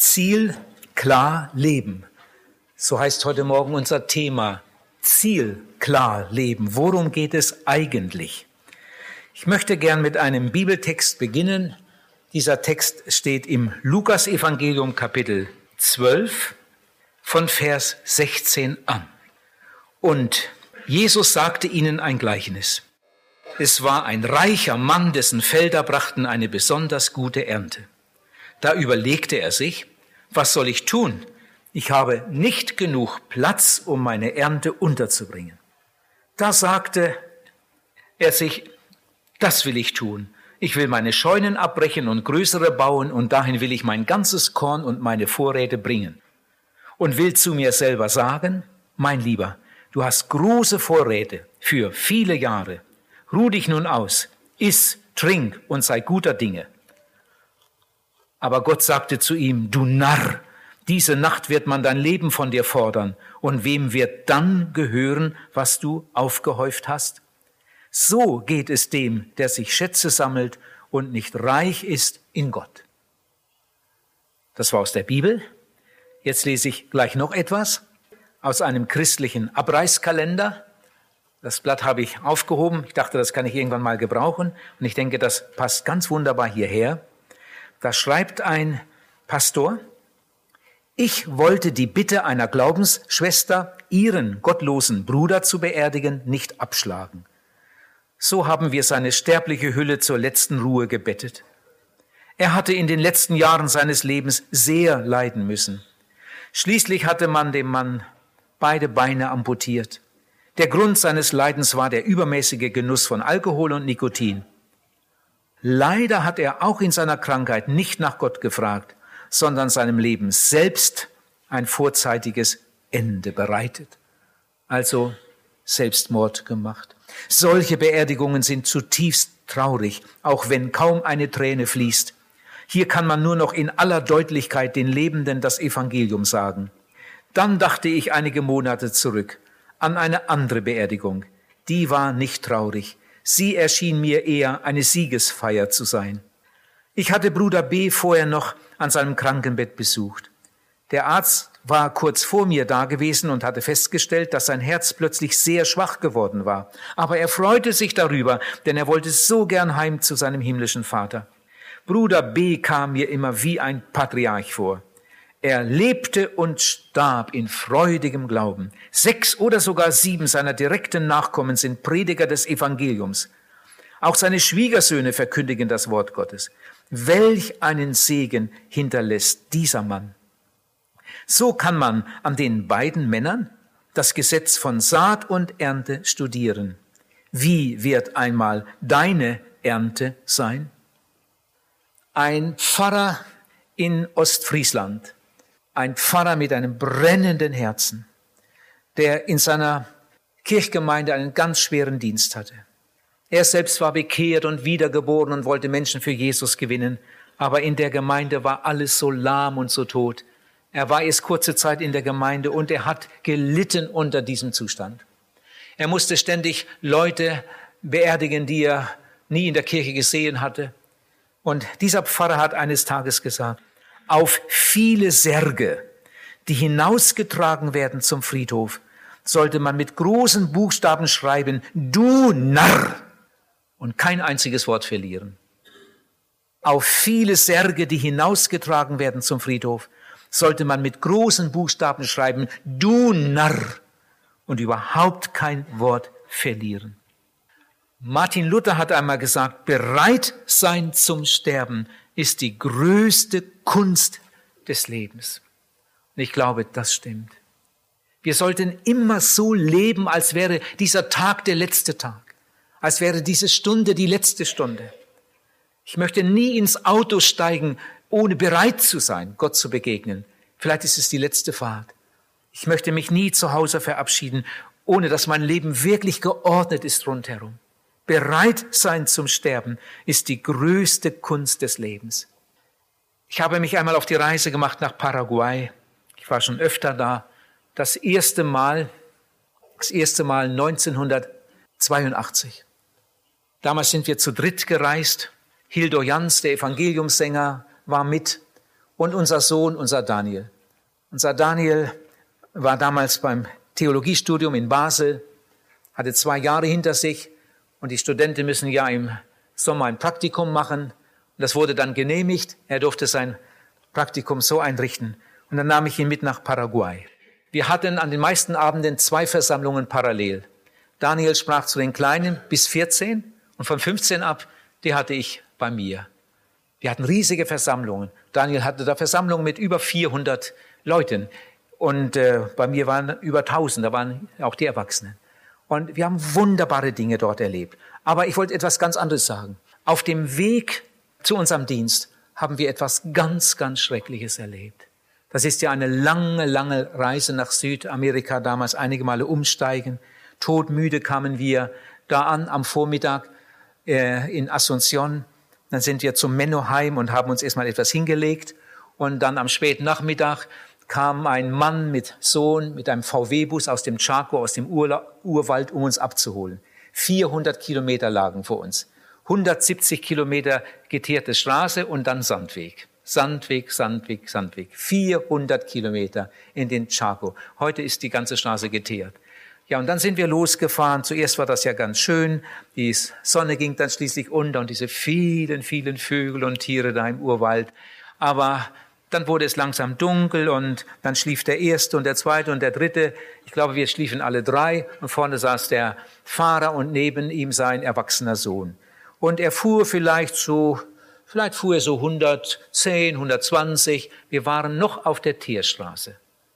Ziel, klar leben. So heißt heute Morgen unser Thema. Ziel, klar leben. Worum geht es eigentlich? Ich möchte gern mit einem Bibeltext beginnen. Dieser Text steht im Lukas-Evangelium Kapitel 12 von Vers 16 an. Und Jesus sagte ihnen ein Gleichnis. Es war ein reicher Mann, dessen Felder brachten eine besonders gute Ernte. Da überlegte er sich, was soll ich tun? Ich habe nicht genug Platz, um meine Ernte unterzubringen. Da sagte er sich, das will ich tun. Ich will meine Scheunen abbrechen und größere bauen und dahin will ich mein ganzes Korn und meine Vorräte bringen. Und will zu mir selber sagen, mein Lieber, du hast große Vorräte für viele Jahre. Ruh dich nun aus, iss, trink und sei guter Dinge. Aber Gott sagte zu ihm, du Narr, diese Nacht wird man dein Leben von dir fordern. Und wem wird dann gehören, was du aufgehäuft hast? So geht es dem, der sich Schätze sammelt und nicht reich ist in Gott. Das war aus der Bibel. Jetzt lese ich gleich noch etwas aus einem christlichen Abreißkalender. Das Blatt habe ich aufgehoben. Ich dachte, das kann ich irgendwann mal gebrauchen. Und ich denke, das passt ganz wunderbar hierher. Da schreibt ein Pastor, ich wollte die Bitte einer Glaubensschwester, ihren gottlosen Bruder zu beerdigen, nicht abschlagen. So haben wir seine sterbliche Hülle zur letzten Ruhe gebettet. Er hatte in den letzten Jahren seines Lebens sehr leiden müssen. Schließlich hatte man dem Mann beide Beine amputiert. Der Grund seines Leidens war der übermäßige Genuss von Alkohol und Nikotin. Leider hat er auch in seiner Krankheit nicht nach Gott gefragt, sondern seinem Leben selbst ein vorzeitiges Ende bereitet. Also Selbstmord gemacht. Solche Beerdigungen sind zutiefst traurig, auch wenn kaum eine Träne fließt. Hier kann man nur noch in aller Deutlichkeit den Lebenden das Evangelium sagen. Dann dachte ich einige Monate zurück an eine andere Beerdigung. Die war nicht traurig. Sie erschien mir eher eine Siegesfeier zu sein. Ich hatte Bruder B. vorher noch an seinem Krankenbett besucht. Der Arzt war kurz vor mir da gewesen und hatte festgestellt, dass sein Herz plötzlich sehr schwach geworden war. Aber er freute sich darüber, denn er wollte so gern heim zu seinem himmlischen Vater. Bruder B. kam mir immer wie ein Patriarch vor. Er lebte und starb in freudigem Glauben. 6 oder sogar 7 seiner direkten Nachkommen sind Prediger des Evangeliums. Auch seine Schwiegersöhne verkündigen das Wort Gottes. Welch einen Segen hinterlässt dieser Mann. So kann man an den beiden Männern das Gesetz von Saat und Ernte studieren. Wie wird einmal deine Ernte sein? Ein Pfarrer in Ostfriesland, ein Pfarrer mit einem brennenden Herzen, der in seiner Kirchgemeinde einen ganz schweren Dienst hatte. Er selbst war bekehrt und wiedergeboren und wollte Menschen für Jesus gewinnen, aber in der Gemeinde war alles so lahm und so tot. Er war erst kurze Zeit in der Gemeinde und er hat gelitten unter diesem Zustand. Er musste ständig Leute beerdigen, die er nie in der Kirche gesehen hatte. Und dieser Pfarrer hat eines Tages gesagt, auf viele Särge, die hinausgetragen werden zum Friedhof, sollte man mit großen Buchstaben schreiben, du Narr, und kein einziges Wort verlieren. Auf viele Särge, die hinausgetragen werden zum Friedhof, sollte man mit großen Buchstaben schreiben, du Narr, und überhaupt kein Wort verlieren. Martin Luther hat einmal gesagt, bereit sein zum Sterben ist die größte Kunst des Lebens. Und ich glaube, das stimmt. Wir sollten immer so leben, als wäre dieser Tag der letzte Tag, als wäre diese Stunde die letzte Stunde. Ich möchte nie ins Auto steigen, ohne bereit zu sein, Gott zu begegnen. Vielleicht ist es die letzte Fahrt. Ich möchte mich nie zu Hause verabschieden, ohne dass mein Leben wirklich geordnet ist rundherum. Bereit sein zum Sterben ist die größte Kunst des Lebens. Ich habe mich einmal auf die Reise gemacht nach Paraguay. Ich war schon öfter da. Das erste Mal 1982. Damals sind wir zu dritt gereist. Hildo Jans, der Evangeliumssänger, war mit. und unser Sohn, unser Daniel. Unser Daniel war damals beim Theologiestudium in Basel, hatte 2 Jahre hinter sich und die Studenten müssen ja im Sommer ein Praktikum machen. Und das wurde dann genehmigt. Er durfte sein Praktikum so einrichten. Und dann nahm ich ihn mit nach Paraguay. Wir hatten an den meisten Abenden 2 Versammlungen parallel. Daniel sprach zu den Kleinen bis 14 und von 15 ab, die hatte ich bei mir. Wir hatten riesige Versammlungen. Daniel hatte da Versammlungen mit über 400 Leuten. Und bei mir waren über 1000, da waren auch die Erwachsenen. Und wir haben wunderbare Dinge dort erlebt. Aber ich wollte etwas ganz anderes sagen. Auf dem Weg zu unserem Dienst haben wir etwas ganz, ganz Schreckliches erlebt. Das ist ja eine lange, lange Reise nach Südamerika, damals einige Male umsteigen. Todmüde kamen wir da an am Vormittag in Asunción. Dann sind wir zum Menno-Heim und haben uns erstmal etwas hingelegt. Und dann am späten Nachmittag kam ein Mann mit Sohn mit einem VW-Bus aus dem Chaco, aus dem Urwald, um uns abzuholen. 400 Kilometer lagen vor uns. 170 Kilometer geteerte Straße und dann Sandweg. Sandweg, Sandweg, Sandweg. 400 Kilometer in den Chaco. Heute ist die ganze Straße geteert. Ja, und dann sind wir losgefahren. Zuerst war das ja ganz schön. Die Sonne ging dann schließlich unter und diese vielen, vielen Vögel und Tiere da im Urwald. Aber dann wurde es langsam dunkel und dann schlief der Erste und der Zweite und der Dritte. Ich glaube, wir schliefen alle 3 und vorne saß der Fahrer und neben ihm sein erwachsener Sohn. Und er fuhr vielleicht fuhr er so 110, 120. Wir waren noch auf der Teerstraße.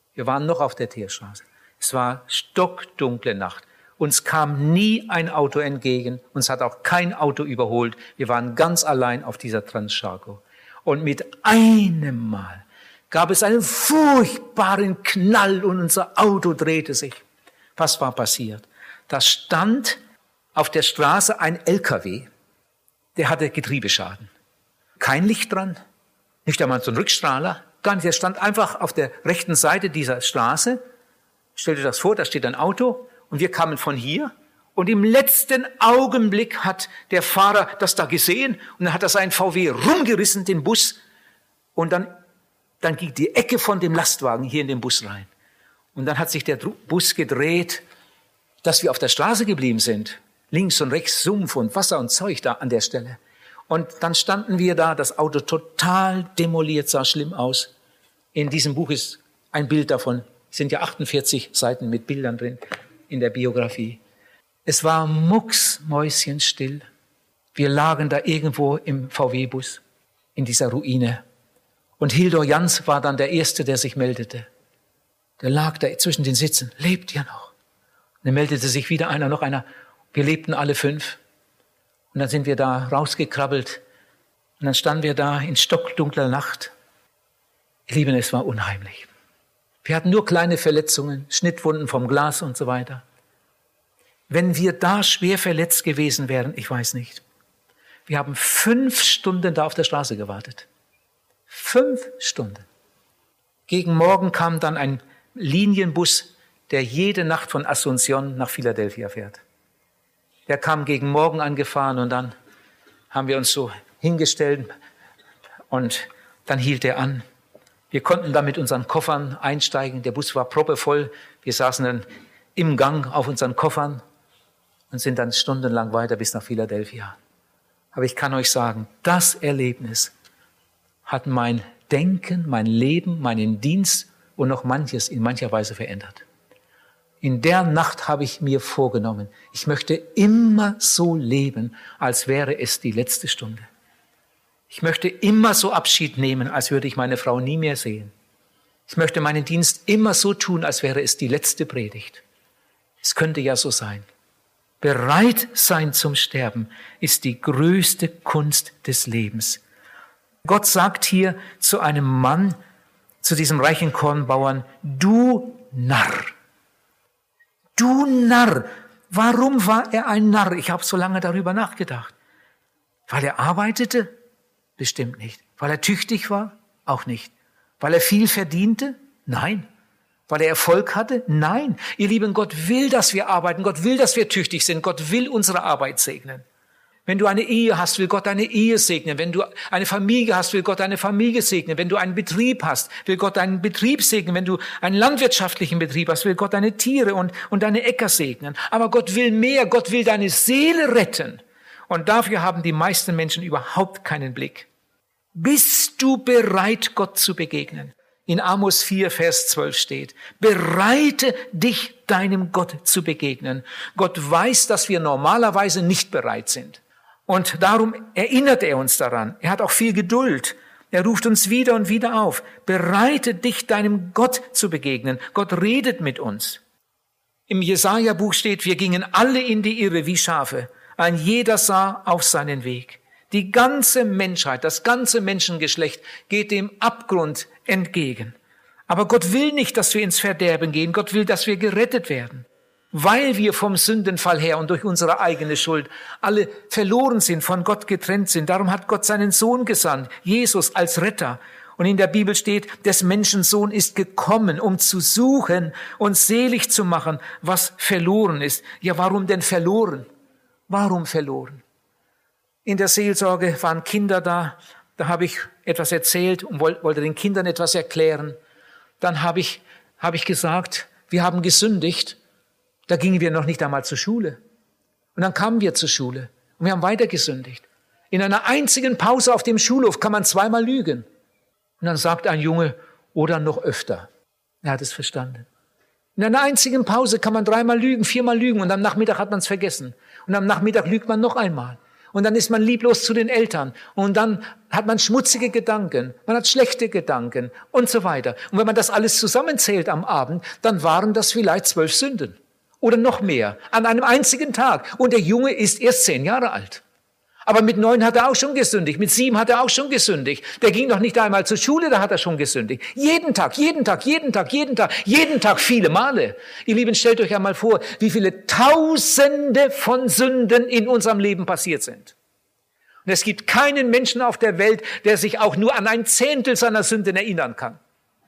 Es war stockdunkle Nacht. Uns kam nie ein Auto entgegen. Uns hat auch kein Auto überholt. Wir waren ganz allein auf dieser Transchaco. Und mit einem Mal gab es einen furchtbaren Knall und unser Auto drehte sich. Was war passiert? Da stand auf der Straße ein LKW, der hatte Getriebeschaden. Kein Licht dran, nicht einmal so ein Rückstrahler, gar nicht. Der stand einfach auf der rechten Seite dieser Straße. Stell dir das vor, da steht ein Auto und wir kamen von hier. Und im letzten Augenblick hat der Fahrer das da gesehen und dann hat er seinen VW rumgerissen, den Bus. Und dann ging die Ecke von dem Lastwagen hier in den Bus rein. Und dann hat sich der Bus gedreht, dass wir auf der Straße geblieben sind. Links und rechts Sumpf und Wasser und Zeug da an der Stelle. Und dann standen wir da, das Auto total demoliert, sah schlimm aus. In diesem Buch ist ein Bild davon. Es sind ja 48 Seiten mit Bildern drin in der Biografie. Es war mucksmäuschenstill. Wir lagen da irgendwo im VW-Bus in dieser Ruine. Und Hildor Jans war dann der Erste, der sich meldete. Der lag da zwischen den Sitzen, lebt ihr noch? Und dann meldete sich wieder einer, noch einer. Wir lebten alle 5. Und dann sind wir da rausgekrabbelt. Und dann standen wir da in stockdunkler Nacht. Ihr Lieben, es war unheimlich. Wir hatten nur kleine Verletzungen, Schnittwunden vom Glas und so weiter. Wenn wir da schwer verletzt gewesen wären, ich weiß nicht. Wir haben 5 Stunden da auf der Straße gewartet. 5 Stunden. Gegen Morgen kam dann ein Linienbus, der jede Nacht von Asunción nach Philadelphia fährt. Der kam gegen Morgen angefahren und dann haben wir uns so hingestellt und dann hielt er an. Wir konnten da mit unseren Koffern einsteigen. Der Bus war proppevoll. Wir saßen dann im Gang auf unseren Koffern und sind dann stundenlang weiter bis nach Philadelphia. Aber ich kann euch sagen, das Erlebnis hat mein Denken, mein Leben, meinen Dienst und noch manches in mancher Weise verändert. In der Nacht habe ich mir vorgenommen, ich möchte immer so leben, als wäre es die letzte Stunde. Ich möchte immer so Abschied nehmen, als würde ich meine Frau nie mehr sehen. Ich möchte meinen Dienst immer so tun, als wäre es die letzte Predigt. Es könnte ja so sein. Bereit sein zum Sterben ist die größte Kunst des Lebens. Gott sagt hier zu einem Mann, zu diesem reichen Kornbauern, du Narr. Du Narr. Warum war er ein Narr? Ich habe so lange darüber nachgedacht. Weil er arbeitete? Bestimmt nicht. Weil er tüchtig war? Auch nicht. Weil er viel verdiente? Nein. Weil er Erfolg hatte? Nein. Ihr Lieben, Gott will, dass wir arbeiten. Gott will, dass wir tüchtig sind. Gott will unsere Arbeit segnen. Wenn du eine Ehe hast, will Gott deine Ehe segnen. Wenn du eine Familie hast, will Gott deine Familie segnen. Wenn du einen Betrieb hast, will Gott deinen Betrieb segnen. Wenn du einen landwirtschaftlichen Betrieb hast, will Gott deine Tiere und deine Äcker segnen. Aber Gott will mehr. Gott will deine Seele retten. Und dafür haben die meisten Menschen überhaupt keinen Blick. Bist du bereit, Gott zu begegnen? In Amos 4, Vers 12 steht, bereite dich, deinem Gott zu begegnen. Gott weiß, dass wir normalerweise nicht bereit sind. Und darum erinnert er uns daran. Er hat auch viel Geduld. Er ruft uns wieder und wieder auf. Bereite dich, deinem Gott zu begegnen. Gott redet mit uns. Im Jesaja-Buch steht, wir gingen alle in die Irre wie Schafe. Ein jeder sah auf seinen Weg. Die ganze Menschheit, das ganze Menschengeschlecht geht dem Abgrund entgegen. Aber Gott will nicht, dass wir ins Verderben gehen. Gott will, dass wir gerettet werden. Weil wir vom Sündenfall her und durch unsere eigene Schuld alle verloren sind, von Gott getrennt sind. Darum hat Gott seinen Sohn gesandt, Jesus als Retter. Und in der Bibel steht, des Menschen Sohn ist gekommen, um zu suchen und selig zu machen, was verloren ist. Ja, warum denn verloren? Warum verloren? In der Seelsorge waren Kinder da habe ich etwas erzählt und wollte den Kindern etwas erklären. Dann habe ich gesagt, wir haben gesündigt. Da gingen wir noch nicht einmal zur Schule. Und dann kamen wir zur Schule und wir haben weiter gesündigt. In einer einzigen Pause auf dem Schulhof kann man zweimal lügen. Und dann sagt ein Junge, oder noch öfter. Er hat es verstanden. In einer einzigen Pause kann man 3-mal lügen, 4-mal lügen und am Nachmittag hat man es vergessen. Und am Nachmittag lügt man noch einmal. Und dann ist man lieblos zu den Eltern. Und dann hat man schmutzige Gedanken, man hat schlechte Gedanken und so weiter. Und wenn man das alles zusammenzählt am Abend, dann waren das vielleicht 12 Sünden. Oder noch mehr, an einem einzigen Tag. Und der Junge ist erst 10 Jahre alt. Aber mit 9 hat er auch schon gesündigt, mit 7 hat er auch schon gesündigt. Der ging noch nicht einmal zur Schule, da hat er schon gesündigt. Jeden Tag viele Male. Ihr Lieben, stellt euch einmal vor, wie viele Tausende von Sünden in unserem Leben passiert sind. Und es gibt keinen Menschen auf der Welt, der sich auch nur an ein Zehntel seiner Sünden erinnern kann.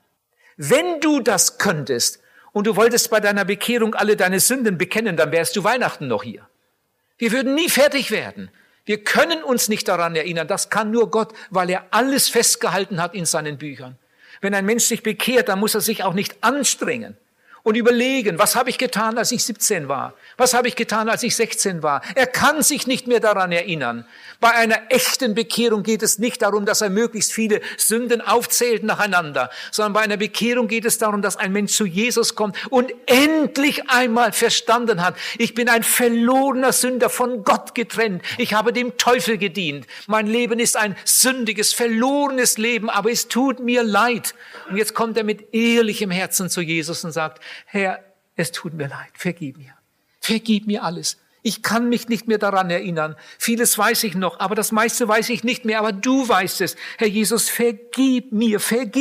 Wenn du das könntest und du wolltest bei deiner Bekehrung alle deine Sünden bekennen, dann wärst du Weihnachten noch hier. Wir würden nie fertig werden. Wir können uns nicht daran erinnern. Das kann nur Gott, weil er alles festgehalten hat in seinen Büchern. Wenn ein Mensch sich bekehrt, dann muss er sich auch nicht anstrengen und überlegen, was habe ich getan, als ich 17 war? Was habe ich getan, als ich 16 war? Er kann sich nicht mehr daran erinnern. Bei einer echten Bekehrung geht es nicht darum, dass er möglichst viele Sünden aufzählt nacheinander, sondern bei einer Bekehrung geht es darum, dass ein Mensch zu Jesus kommt und endlich einmal verstanden hat, ich bin ein verlorener Sünder, von Gott getrennt. Ich habe dem Teufel gedient. Mein Leben ist ein sündiges, verlorenes Leben, aber es tut mir leid. Und jetzt kommt er mit ehrlichem Herzen zu Jesus und sagt, Herr, es tut mir leid, vergib mir. Vergib mir alles. Ich kann mich nicht mehr daran erinnern. Vieles weiß ich noch, aber das meiste weiß ich nicht mehr. Aber du weißt es. Herr Jesus, vergib mir,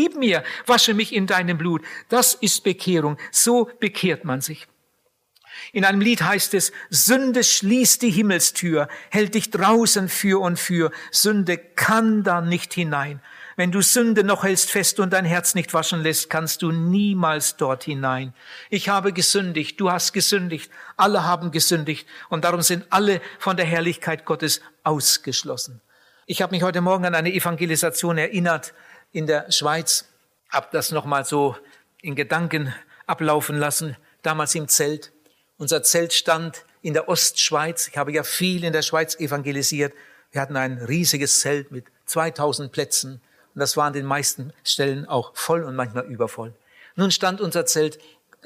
wasche mich in deinem Blut. Das ist Bekehrung. So bekehrt man sich. In einem Lied heißt es, Sünde schließt die Himmelstür, hält dich draußen für und für. Sünde kann da nicht hinein. Wenn du Sünde noch hältst fest und dein Herz nicht waschen lässt, kannst du niemals dort hinein. Ich habe gesündigt, du hast gesündigt, alle haben gesündigt und darum sind alle von der Herrlichkeit Gottes ausgeschlossen. Ich habe mich heute Morgen an eine Evangelisation erinnert in der Schweiz, habe das nochmal so in Gedanken ablaufen lassen, damals im Zelt. Unser Zelt stand in der Ostschweiz. Ich habe ja viel in der Schweiz evangelisiert. Wir hatten ein riesiges Zelt mit 2000 Plätzen. Und das war an den meisten Stellen auch voll und manchmal übervoll. Nun stand unser Zelt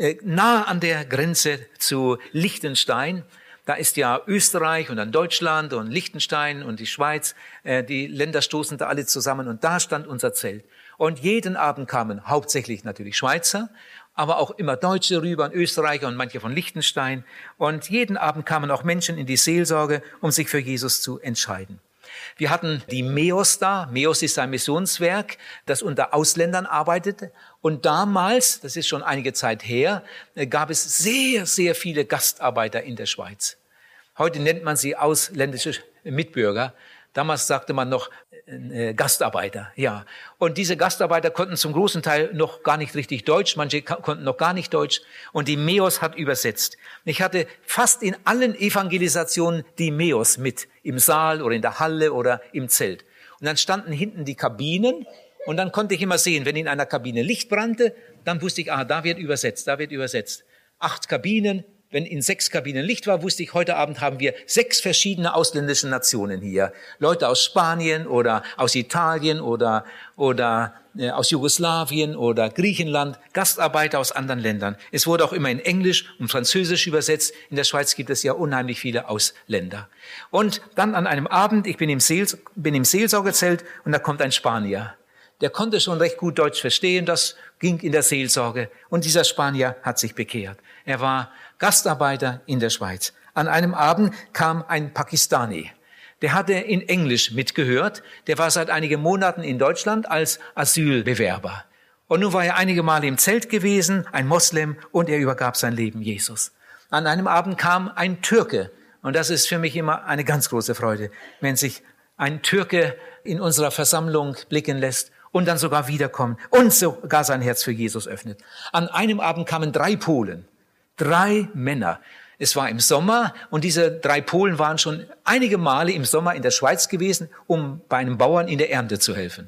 nah an der Grenze zu Liechtenstein. Da ist ja Österreich und dann Deutschland und Liechtenstein und die Schweiz. Die Länder stoßen da alle zusammen und da stand unser Zelt. Und jeden Abend kamen hauptsächlich natürlich Schweizer, aber auch immer Deutsche rüber und Österreicher und manche von Liechtenstein. Und jeden Abend kamen auch Menschen in die Seelsorge, um sich für Jesus zu entscheiden. Wir hatten die MEOS da. MEOS ist ein Missionswerk, das unter Ausländern arbeitete. Und damals, das ist schon einige Zeit her, gab es sehr, sehr viele Gastarbeiter in der Schweiz. Heute nennt man sie ausländische Mitbürger. Damals sagte man noch Gastarbeiter, ja. Und diese Gastarbeiter konnten zum großen Teil noch gar nicht richtig Deutsch, manche konnten noch gar nicht Deutsch. Und die Mäus hat übersetzt. Ich hatte fast in allen Evangelisationen die Mäus mit, im Saal oder in der Halle oder im Zelt. Und dann standen hinten die Kabinen und dann konnte ich immer sehen, wenn in einer Kabine Licht brannte, dann wusste ich, da wird übersetzt, da wird übersetzt. 8 Kabinen. Wenn in 6 Kabinen Licht war, wusste ich, heute Abend haben wir 6 verschiedene ausländische Nationen hier. Leute aus Spanien oder aus Italien oder aus Jugoslawien oder Griechenland, Gastarbeiter aus anderen Ländern. Es wurde auch immer in Englisch und Französisch übersetzt. In der Schweiz gibt es ja unheimlich viele Ausländer. Und dann an einem Abend, ich bin im Seelsorgezelt und da kommt ein Spanier. Der konnte schon recht gut Deutsch verstehen, das ging in der Seelsorge. Und dieser Spanier hat sich bekehrt. Er war Gastarbeiter in der Schweiz. An einem Abend kam ein Pakistani. Der hatte in Englisch mitgehört. Der war seit einigen Monaten in Deutschland als Asylbewerber. Und nun war er einige Male im Zelt gewesen, ein Moslem, und er übergab sein Leben Jesus. An einem Abend kam ein Türke. Und das ist für mich immer eine ganz große Freude, wenn sich ein Türke in unserer Versammlung blicken lässt und dann sogar wiederkommt und sogar sein Herz für Jesus öffnet. An einem Abend kamen 3 Polen. 3 Männer. Es war im Sommer und diese 3 Polen waren schon einige Male im Sommer in der Schweiz gewesen, um bei einem Bauern in der Ernte zu helfen.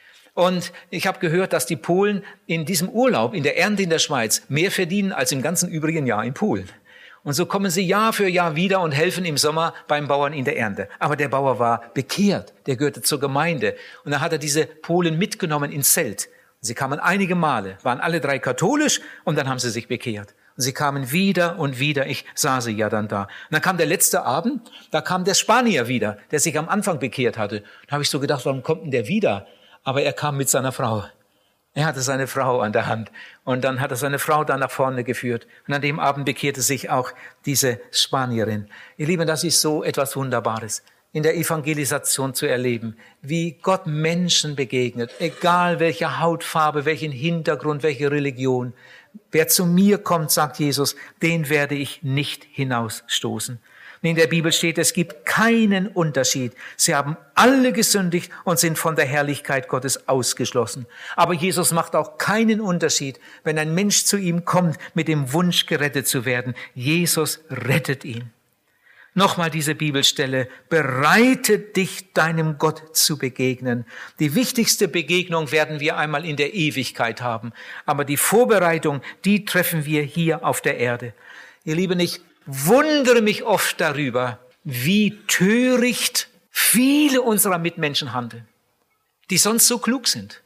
Und ich habe gehört, dass die Polen in diesem Urlaub, in der Ernte in der Schweiz, mehr verdienen als im ganzen übrigen Jahr in Polen. Und so kommen sie Jahr für Jahr wieder und helfen im Sommer beim Bauern in der Ernte. Aber der Bauer war bekehrt, der gehörte zur Gemeinde. Und dann hat er diese Polen mitgenommen ins Zelt. Sie kamen einige Male, waren alle 3 katholisch und dann haben sie sich bekehrt. Und sie kamen wieder und wieder, ich sah sie ja dann da. Und dann kam der letzte Abend, da kam der Spanier wieder, der sich am Anfang bekehrt hatte. Da habe ich so gedacht, warum kommt denn der wieder? Aber er kam mit seiner Frau. Er hatte seine Frau an der Hand und dann hat er seine Frau da nach vorne geführt. Und an dem Abend bekehrte sich auch diese Spanierin. Ihr Lieben, das ist so etwas Wunderbares, in der Evangelisation zu erleben, wie Gott Menschen begegnet, egal welche Hautfarbe, welchen Hintergrund, welche Religion. Wer zu mir kommt, sagt Jesus, den werde ich nicht hinausstoßen. In der Bibel steht, es gibt keinen Unterschied. Sie haben alle gesündigt und sind von der Herrlichkeit Gottes ausgeschlossen. Aber Jesus macht auch keinen Unterschied, wenn ein Mensch zu ihm kommt mit dem Wunsch, gerettet zu werden. Jesus rettet ihn. Nochmal diese Bibelstelle, bereite dich deinem Gott zu begegnen. Die wichtigste Begegnung werden wir einmal in der Ewigkeit haben. Aber die Vorbereitung, die treffen wir hier auf der Erde. Ihr Lieben, ich wundere mich oft darüber, wie töricht viele unserer Mitmenschen handeln, die sonst so klug sind.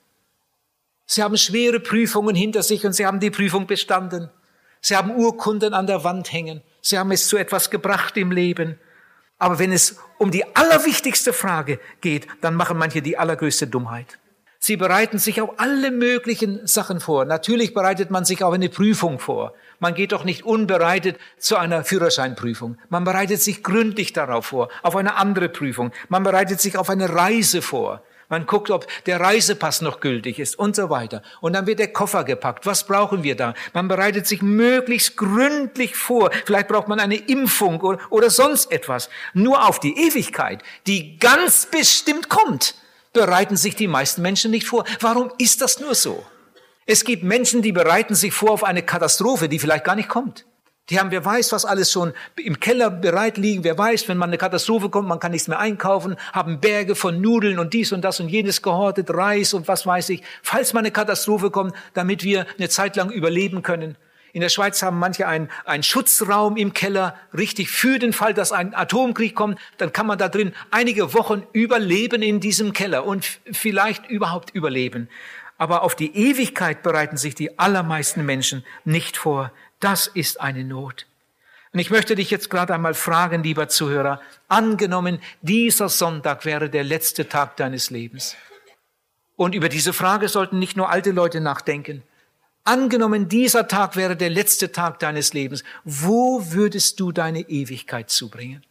Sie haben schwere Prüfungen hinter sich und sie haben die Prüfung bestanden. Sie haben Urkunden an der Wand hängen. Sie haben es zu etwas gebracht im Leben. Aber wenn es um die allerwichtigste Frage geht, dann machen manche die allergrößte Dummheit. Sie bereiten sich auf alle möglichen Sachen vor. Natürlich bereitet man sich auf eine Prüfung vor. Man geht doch nicht unbereitet zu einer Führerscheinprüfung. Man bereitet sich gründlich darauf vor, auf eine andere Prüfung. Man bereitet sich auf eine Reise vor. Man guckt, ob der Reisepass noch gültig ist und so weiter. Und dann wird der Koffer gepackt. Was brauchen wir da? Man bereitet sich möglichst gründlich vor. Vielleicht braucht man eine Impfung oder sonst etwas. Nur auf die Ewigkeit, die ganz bestimmt kommt, bereiten sich die meisten Menschen nicht vor. Warum ist das nur so? Es gibt Menschen, die bereiten sich vor auf eine Katastrophe, die vielleicht gar nicht kommt. Die haben, wer weiß, was alles schon im Keller bereit liegen. Wer weiß, wenn man eine Katastrophe kommt, man kann nichts mehr einkaufen, haben Berge von Nudeln und dies und das und jenes gehortet, Reis und was weiß ich. Falls mal eine Katastrophe kommt, damit wir eine Zeit lang überleben können. In der Schweiz haben manche einen Schutzraum im Keller, richtig für den Fall, dass ein Atomkrieg kommt. Dann kann man da drin einige Wochen überleben in diesem Keller und vielleicht überhaupt überleben. Aber auf die Ewigkeit bereiten sich die allermeisten Menschen nicht vor. Das ist eine Not. Und ich möchte dich jetzt gerade einmal fragen, lieber Zuhörer, angenommen, dieser Sonntag wäre der letzte Tag deines Lebens. Und über diese Frage sollten nicht nur alte Leute nachdenken. Angenommen, dieser Tag wäre der letzte Tag deines Lebens. Wo würdest du deine Ewigkeit zubringen?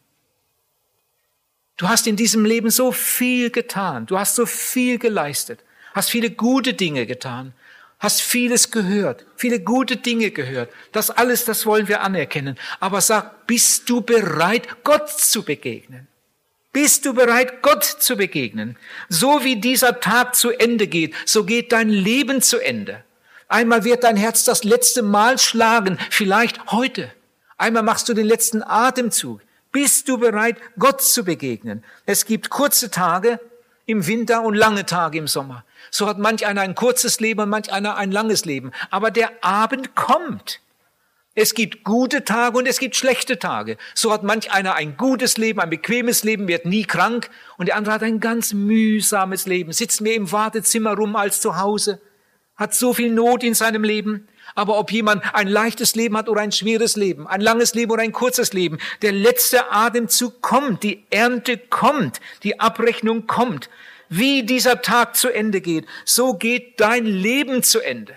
Du hast in diesem Leben so viel getan. Du hast so viel geleistet. Hast viele gute Dinge getan. Hast vieles gehört, viele gute Dinge gehört. Das alles, das wollen wir anerkennen. Aber sag, bist du bereit, Gott zu begegnen? Bist du bereit, Gott zu begegnen? So wie dieser Tag zu Ende geht, so geht dein Leben zu Ende. Einmal wird dein Herz das letzte Mal schlagen, vielleicht heute. Einmal machst du den letzten Atemzug. Bist du bereit, Gott zu begegnen? Es gibt kurze Tage im Winter und lange Tage im Sommer. So hat manch einer ein kurzes Leben und manch einer ein langes Leben. Aber der Abend kommt. Es gibt gute Tage und es gibt schlechte Tage. So hat manch einer ein gutes Leben, ein bequemes Leben, wird nie krank. Und der andere hat ein ganz mühsames Leben, sitzt mehr im Wartezimmer rum als zu Hause, hat so viel Not in seinem Leben. Aber ob jemand ein leichtes Leben hat oder ein schweres Leben, ein langes Leben oder ein kurzes Leben, der letzte Atemzug kommt, die Ernte kommt, die Abrechnung kommt. Wie dieser Tag zu Ende geht, so geht dein Leben zu Ende.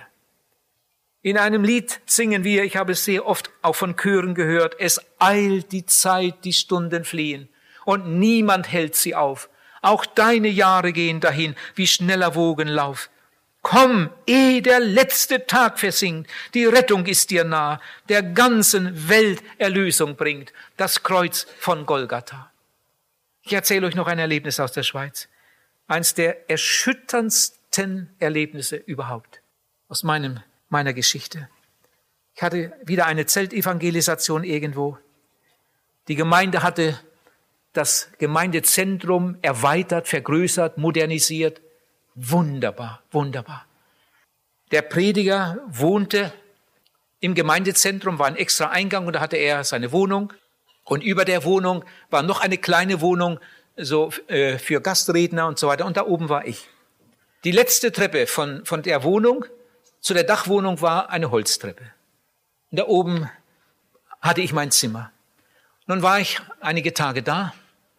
In einem Lied singen wir, ich habe es sehr oft auch von Chören gehört, es eilt die Zeit, die Stunden fliehen und niemand hält sie auf. Auch deine Jahre gehen dahin wie schneller Wogenlauf. Komm, ehe der letzte Tag versinkt, die Rettung ist dir nah, der ganzen Welt Erlösung bringt, das Kreuz von Golgatha. Ich erzähle euch noch ein Erlebnis aus der Schweiz. Eins der erschütterndsten Erlebnisse überhaupt aus meiner Geschichte. Ich hatte wieder eine Zeltevangelisation irgendwo. Die Gemeinde hatte das Gemeindezentrum erweitert, vergrößert, modernisiert. Wunderbar, wunderbar. Der Prediger wohnte im Gemeindezentrum, war ein extra Eingang und da hatte er seine Wohnung. Und über der Wohnung war noch eine kleine Wohnung, so für Gastredner und so weiter. Und da oben war ich. Die letzte Treppe von der Wohnung zu der Dachwohnung war eine Holztreppe. Und da oben hatte ich mein Zimmer. Nun war ich einige Tage da.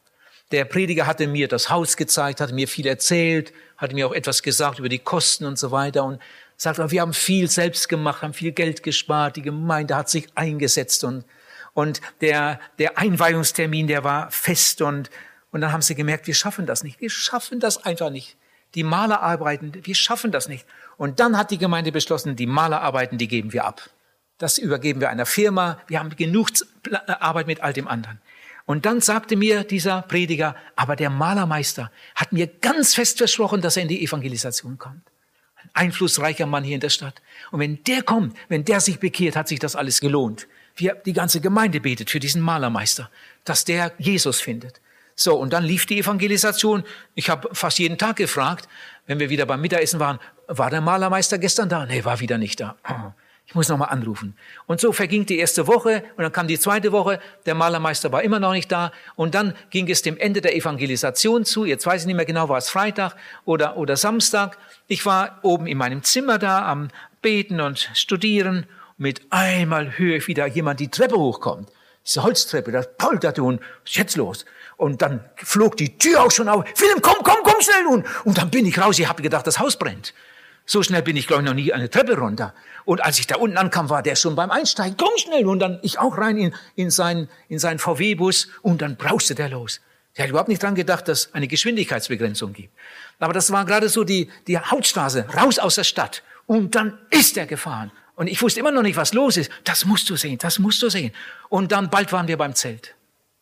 Der Prediger hatte mir das Haus gezeigt, hatte mir viel erzählt, hatte mir auch etwas gesagt über die Kosten und so weiter und sagte, wir haben viel selbst gemacht, haben viel Geld gespart, die Gemeinde hat sich eingesetzt und der Einweihungstermin, der war fest und dann haben sie gemerkt, wir schaffen das nicht, wir schaffen das einfach nicht. Die Malerarbeiten, wir schaffen das nicht. Und dann hat die Gemeinde beschlossen, die Malerarbeiten, die geben wir ab. Das übergeben wir einer Firma, wir haben genug Arbeit mit all dem anderen. Und dann sagte mir dieser Prediger, aber der Malermeister hat mir ganz fest versprochen, dass er in die Evangelisation kommt. Ein einflussreicher Mann hier in der Stadt. Und wenn der kommt, wenn der sich bekehrt, hat sich das alles gelohnt. Die ganze Gemeinde betet für diesen Malermeister, dass der Jesus findet. So, und dann lief die Evangelisation. Ich habe fast jeden Tag gefragt, wenn wir wieder beim Mittagessen waren, war der Malermeister gestern da? Nee, war wieder nicht da. Ich muss nochmal anrufen. Und so verging die erste Woche und dann kam die zweite Woche. Der Malermeister war immer noch nicht da. Und dann ging es dem Ende der Evangelisation zu. Jetzt weiß ich nicht mehr genau, war es Freitag oder Samstag. Ich war oben in meinem Zimmer da am Beten und Studieren. Mit einmal höre ich wieder jemand die Treppe hochkommt. Diese Holztreppe, das polterte und was ist jetzt los? Und dann flog die Tür auch schon auf. Philipp, komm schnell nun. Und dann bin ich raus. Ich habe gedacht, das Haus brennt. So schnell bin ich, glaube ich, noch nie eine Treppe runter. Und als ich da unten ankam, war der schon beim Einsteigen. Komm schnell. Und dann ich auch rein in seinen VW-Bus. Und dann brauste der los. Der hat überhaupt nicht dran gedacht, dass es eine Geschwindigkeitsbegrenzung gibt. Aber das war gerade so die Hauptstraße, raus aus der Stadt. Und dann ist er gefahren. Und ich wusste immer noch nicht, was los ist. Das musst du sehen, das musst du sehen. Und dann bald waren wir beim Zelt.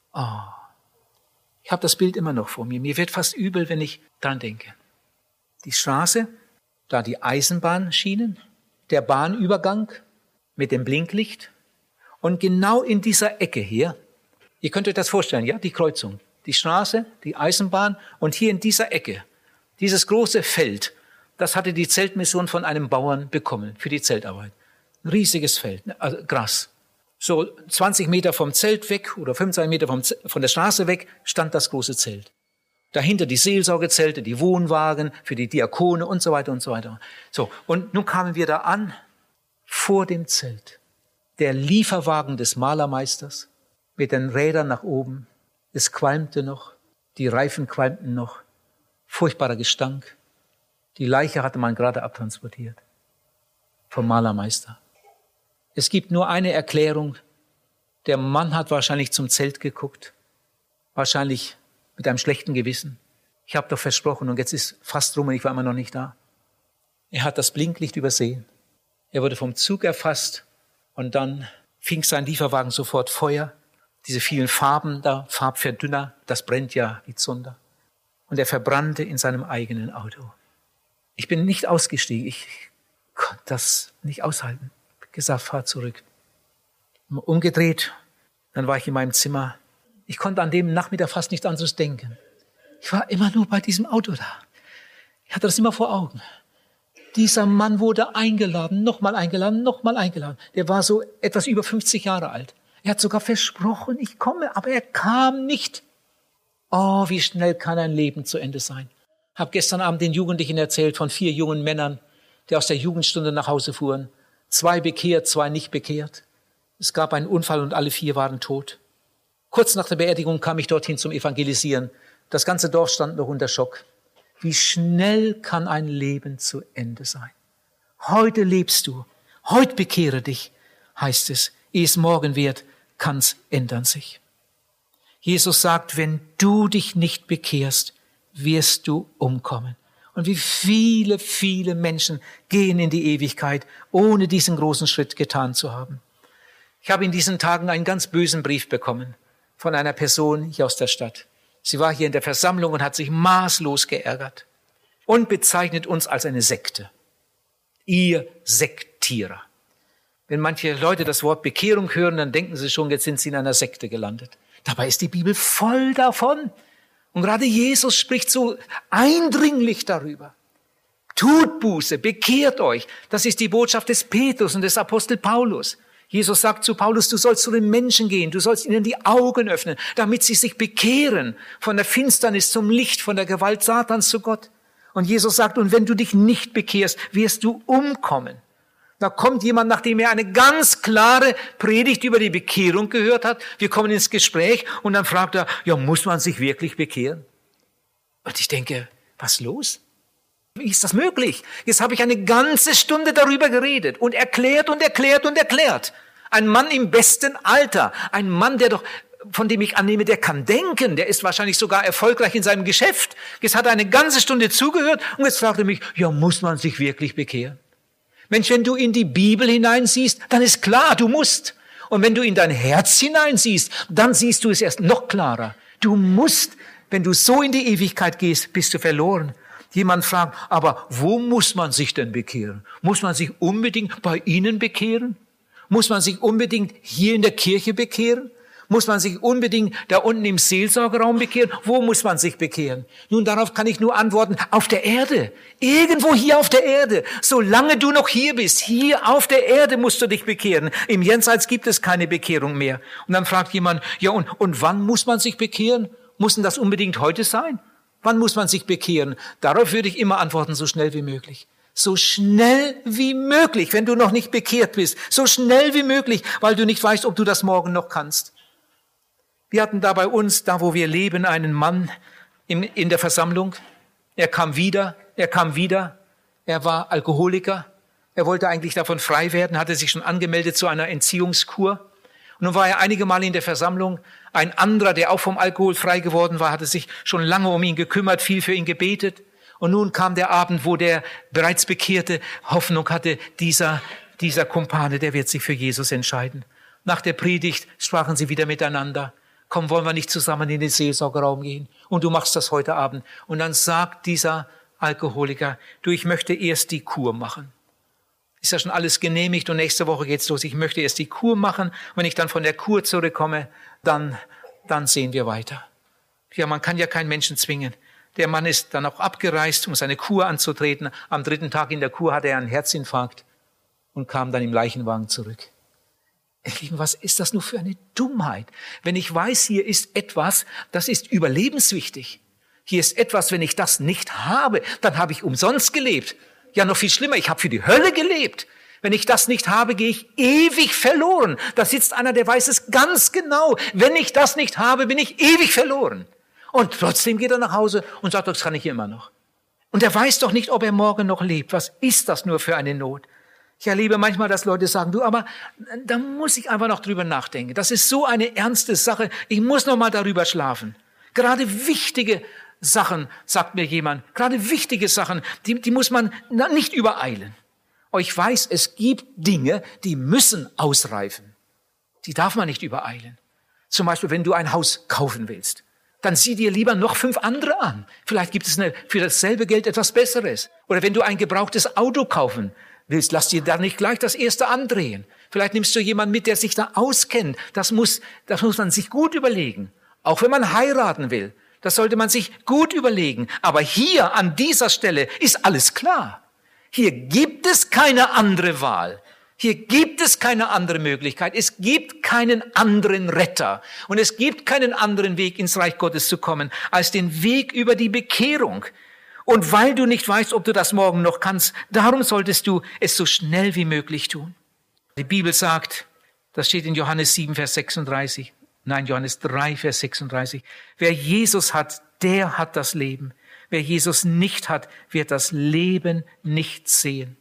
Ich habe das Bild immer noch vor mir. Mir wird fast übel, wenn ich dran denke. Die Straße, da die Eisenbahnschienen, der Bahnübergang mit dem Blinklicht. Und genau in dieser Ecke hier, ihr könnt euch das vorstellen, ja, die Kreuzung. Die Straße, die Eisenbahn und hier in dieser Ecke, dieses große Feld, das hatte die Zeltmission von einem Bauern bekommen für die Zeltarbeit. Ein riesiges Feld, also Gras. So 20 Meter vom Zelt weg oder 25 Meter von der Straße weg stand das große Zelt. Dahinter die Seelsorgezelte, die Wohnwagen für die Diakone und so weiter und so weiter. So, und nun kamen wir da an, vor dem Zelt. Der Lieferwagen des Malermeisters mit den Rädern nach oben. Es qualmte noch, die Reifen qualmten noch. Furchtbarer Gestank. Die Leiche hatte man gerade abtransportiert vom Malermeister. Es gibt nur eine Erklärung. Der Mann hat wahrscheinlich zum Zelt geguckt. Wahrscheinlich mit einem schlechten Gewissen. Ich habe doch versprochen und jetzt ist fast rum und ich war immer noch nicht da. Er hat das Blinklicht übersehen. Er wurde vom Zug erfasst und dann fing sein Lieferwagen sofort Feuer. Diese vielen Farben da, Farbverdünner, das brennt ja wie Zunder. Und er verbrannte in seinem eigenen Auto. Ich bin nicht ausgestiegen, ich konnte das nicht aushalten. Ich habe gesagt, fahr zurück. Umgedreht, dann war ich in meinem Zimmer. Ich konnte an dem Nachmittag fast nichts anderes denken. Ich war immer nur bei diesem Auto da. Ich hatte das immer vor Augen. Dieser Mann wurde eingeladen, nochmal eingeladen, nochmal eingeladen. Der war so etwas über 50 Jahre alt. Er hat sogar versprochen, ich komme, aber er kam nicht. Oh, wie schnell kann ein Leben zu Ende sein. Ich habe gestern Abend den Jugendlichen erzählt von 4 jungen Männern, die aus der Jugendstunde nach Hause fuhren. 2 bekehrt, 2 nicht bekehrt. Es gab einen Unfall und alle 4 waren tot. Kurz nach der Beerdigung kam ich dorthin zum Evangelisieren. Das ganze Dorf stand noch unter Schock. Wie schnell kann ein Leben zu Ende sein? Heute lebst du, heute bekehre dich, heißt es. Ehe es morgen wird, kann's ändern sich. Jesus sagt, wenn du dich nicht bekehrst, wirst du umkommen. Und wie viele, viele Menschen gehen in die Ewigkeit, ohne diesen großen Schritt getan zu haben. Ich habe in diesen Tagen einen ganz bösen Brief bekommen von einer Person hier aus der Stadt. Sie war hier in der Versammlung und hat sich maßlos geärgert und bezeichnet uns als eine Sekte. Ihr Sektierer. Wenn manche Leute das Wort Bekehrung hören, dann denken sie schon, jetzt sind sie in einer Sekte gelandet. Dabei ist die Bibel voll davon. Und gerade Jesus spricht so eindringlich darüber. Tut Buße, bekehrt euch. Das ist die Botschaft des Petrus und des Apostel Paulus. Jesus sagt zu Paulus, du sollst zu den Menschen gehen, du sollst ihnen die Augen öffnen, damit sie sich bekehren von der Finsternis zum Licht, von der Gewalt Satans zu Gott. Und Jesus sagt, und wenn du dich nicht bekehrst, wirst du umkommen. Da kommt jemand, nachdem er eine ganz klare Predigt über die Bekehrung gehört hat. Wir kommen ins Gespräch und dann fragt er, ja, muss man sich wirklich bekehren? Und ich denke, was los? Wie ist das möglich? Jetzt habe ich eine ganze Stunde darüber geredet und erklärt und erklärt und erklärt. Ein Mann im besten Alter, ein Mann, von dem ich annehme, der kann denken, der ist wahrscheinlich sogar erfolgreich in seinem Geschäft. Jetzt hat er eine ganze Stunde zugehört und jetzt fragt er mich, ja, muss man sich wirklich bekehren? Mensch, wenn du in die Bibel hineinsiehst, dann ist klar, du musst. Und wenn du in dein Herz hineinsiehst, dann siehst du es erst noch klarer. Du musst, wenn du so in die Ewigkeit gehst, bist du verloren. Jemand fragt, aber wo muss man sich denn bekehren? Muss man sich unbedingt bei Ihnen bekehren? Muss man sich unbedingt hier in der Kirche bekehren? Muss man sich unbedingt da unten im Seelsorgeraum bekehren? Wo muss man sich bekehren? Nun, darauf kann ich nur antworten, auf der Erde. Irgendwo hier auf der Erde. Solange du noch hier bist, hier auf der Erde musst du dich bekehren. Im Jenseits gibt es keine Bekehrung mehr. Und dann fragt jemand, ja und wann muss man sich bekehren? Muss denn das unbedingt heute sein? Wann muss man sich bekehren? Darauf würde ich immer antworten, so schnell wie möglich. So schnell wie möglich, wenn du noch nicht bekehrt bist. So schnell wie möglich, weil du nicht weißt, ob du das morgen noch kannst. Wir hatten da bei uns, da wo wir leben, einen Mann in der Versammlung. Er kam wieder. Er war Alkoholiker. Er wollte eigentlich davon frei werden, hatte sich schon angemeldet zu einer Entziehungskur. Und nun war er einige Male in der Versammlung. Ein anderer, der auch vom Alkohol frei geworden war, hatte sich schon lange um ihn gekümmert, viel für ihn gebetet. Und nun kam der Abend, wo der bereits Bekehrte Hoffnung hatte, dieser Kumpane, der wird sich für Jesus entscheiden. Nach der Predigt sprachen sie wieder miteinander. Komm, wollen wir nicht zusammen in den Seelsorgeraum gehen? Und du machst das heute Abend. Und dann sagt dieser Alkoholiker, du, ich möchte erst die Kur machen. Ist ja schon alles genehmigt und nächste Woche geht's los. Ich möchte erst die Kur machen. Wenn ich dann von der Kur zurückkomme, dann sehen wir weiter. Ja, man kann ja keinen Menschen zwingen. Der Mann ist dann auch abgereist, um seine Kur anzutreten. Am 3. Tag in der Kur hatte er einen Herzinfarkt und kam dann im Leichenwagen zurück. Ihr Lieben, was ist das nur für eine Dummheit? Wenn ich weiß, hier ist etwas, das ist überlebenswichtig. Hier ist etwas, wenn ich das nicht habe, dann habe ich umsonst gelebt. Ja, noch viel schlimmer, ich habe für die Hölle gelebt. Wenn ich das nicht habe, gehe ich ewig verloren. Da sitzt einer, der weiß es ganz genau. Wenn ich das nicht habe, bin ich ewig verloren. Und trotzdem geht er nach Hause und sagt, das kann ich immer noch. Und er weiß doch nicht, ob er morgen noch lebt. Was ist das nur für eine Not? Ich erlebe manchmal, dass Leute sagen, du, aber da muss ich einfach noch drüber nachdenken. Das ist so eine ernste Sache. Ich muss noch mal darüber schlafen. Gerade wichtige Sachen, sagt mir jemand, gerade wichtige Sachen, die muss man nicht übereilen. Aber ich weiß, es gibt Dinge, die müssen ausreifen. Die darf man nicht übereilen. Zum Beispiel, wenn du ein Haus kaufen willst, dann sieh dir lieber noch 5 andere an. Vielleicht gibt es für dasselbe Geld etwas Besseres. Oder wenn du ein gebrauchtes Auto kaufen willst, lass dir da nicht gleich das erste andrehen. Vielleicht nimmst du jemanden mit, der sich da auskennt. Das muss man sich gut überlegen. Auch wenn man heiraten will, das sollte man sich gut überlegen. Aber hier an dieser Stelle ist alles klar. Hier gibt es keine andere Wahl. Hier gibt es keine andere Möglichkeit. Es gibt keinen anderen Retter. Und es gibt keinen anderen Weg, ins Reich Gottes zu kommen, als den Weg über die Bekehrung. Und weil du nicht weißt, ob du das morgen noch kannst, darum solltest du es so schnell wie möglich tun. Die Bibel sagt, das steht in Johannes 7, Vers 36, Johannes 3, Vers 36, wer Jesus hat, der hat das Leben. Wer Jesus nicht hat, wird das Leben nicht sehen.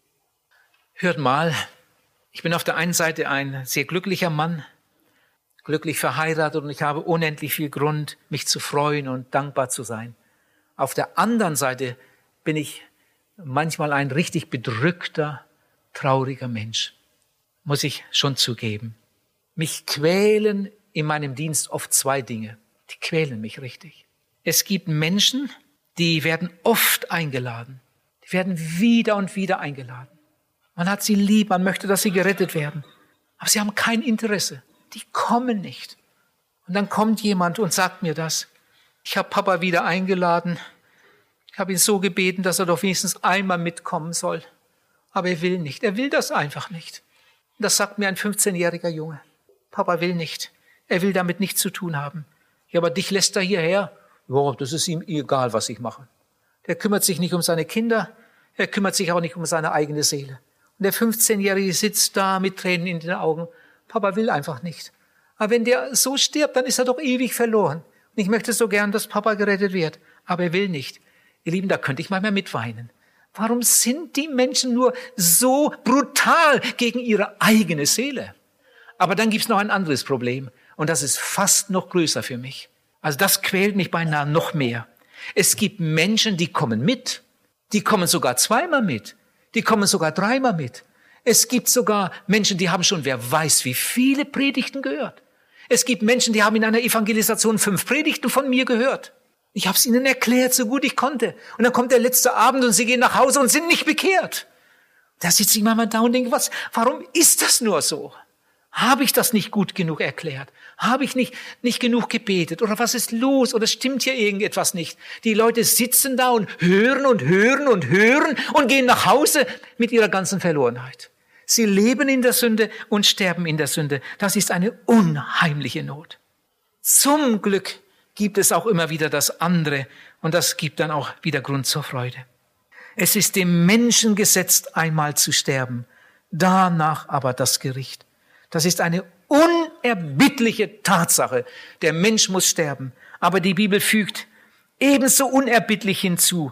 Hört mal, ich bin auf der einen Seite ein sehr glücklicher Mann, glücklich verheiratet und ich habe unendlich viel Grund, mich zu freuen und dankbar zu sein. Auf der anderen Seite bin ich manchmal ein richtig bedrückter, trauriger Mensch, muss ich schon zugeben. Mich quälen in meinem Dienst oft 2 Dinge. Die quälen mich richtig. Es gibt Menschen, die werden oft eingeladen. Die werden wieder und wieder eingeladen. Man hat sie lieb, man möchte, dass sie gerettet werden. Aber sie haben kein Interesse. Die kommen nicht. Und dann kommt jemand und sagt mir das. Ich habe Papa wieder eingeladen. Ich habe ihn so gebeten, dass er doch wenigstens einmal mitkommen soll. Aber er will nicht. Er will das einfach nicht. Und das sagt mir ein 15-jähriger Junge. Papa will nicht. Er will damit nichts zu tun haben. Ja, aber dich lässt er hierher. Ja, das ist ihm egal, was ich mache. Der kümmert sich nicht um seine Kinder. Er kümmert sich auch nicht um seine eigene Seele. Und der 15-Jährige sitzt da mit Tränen in den Augen. Papa will einfach nicht. Aber wenn der so stirbt, dann ist er doch ewig verloren. Und ich möchte so gern, dass Papa gerettet wird. Aber er will nicht. Ihr Lieben, da könnte ich manchmal mitweinen. Warum sind die Menschen nur so brutal gegen ihre eigene Seele? Aber dann gibt's noch ein anderes Problem. Und das ist fast noch größer für mich. Also das quält mich beinahe noch mehr. Es gibt Menschen, die kommen mit. Die kommen sogar 2-mal mit. Die kommen sogar 3-mal mit. Es gibt sogar Menschen, die haben schon, wer weiß, wie viele Predigten gehört. Es gibt Menschen, die haben in einer Evangelisation 5 Predigten von mir gehört. Ich habe es ihnen erklärt, so gut ich konnte. Und dann kommt der letzte Abend und sie gehen nach Hause und sind nicht bekehrt. Da sitze ich manchmal da und denke, warum ist das nur so? Habe ich das nicht gut genug erklärt? Habe ich nicht genug gebetet? Oder was ist los? Oder stimmt hier irgendetwas nicht? Die Leute sitzen da und hören und hören und hören und gehen nach Hause mit ihrer ganzen Verlorenheit. Sie leben in der Sünde und sterben in der Sünde. Das ist eine unheimliche Not. Zum Glück gibt es auch immer wieder das andere und das gibt dann auch wieder Grund zur Freude. Es ist dem Menschen gesetzt, einmal zu sterben, danach aber das Gericht. Das ist eine unerbittliche Tatsache. Der Mensch muss sterben. Aber die Bibel fügt ebenso unerbittlich hinzu,